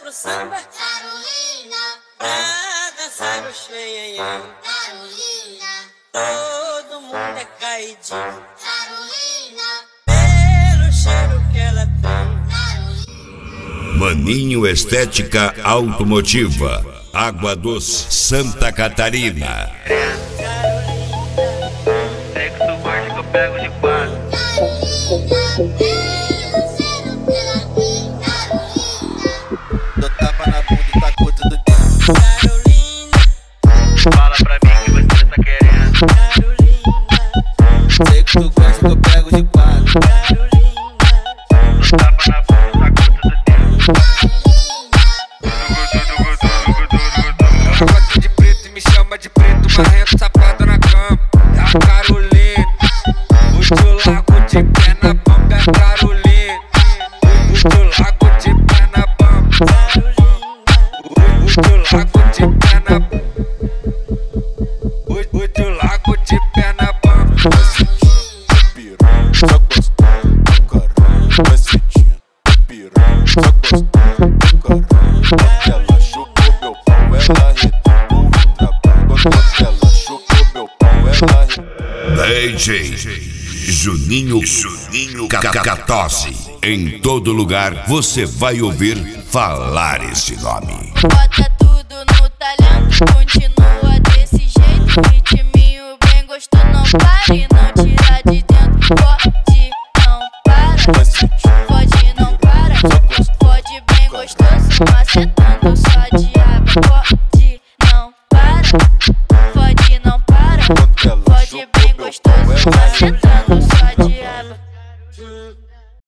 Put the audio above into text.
pro samba, Carolina, pra dançar o xenhenhen. Carolina, Todo mundo é caidinho Carolina, pelo cheiro que ela tem. Maninho Estética Automotiva, Água Doce, Santa Catarina. Sei que tu gosta que eu pego de quatro. Dou tapa na bunda e taco tudo dentro. Carolina, Fala pra mim que você tá querendo. Carolina, Sei que tu gosta que eu pego de quatro. Carolina. Dou tapa na bunda e taco tudo dentro. Ela gosta de preto e me chama de preto, marrento, safado na cama. É a Carolina, hoje eu largo de pé na bamba. É a Carolina, hoje eu largo de pé na bamba. Hoje eu largo de pé na bamba. Hoje eu largo de pé na bamba. Piranha, só gosto do caralho, vai sentindo. Piranha, só gosto do caralho. Quando ela chupou meu pau, ela retumbou o trabalho. Quando ela chupou meu pau, ela retumbou. DJ Juninho Cacatosse. Em todo lugar você vai ouvir falar esse nome. Bota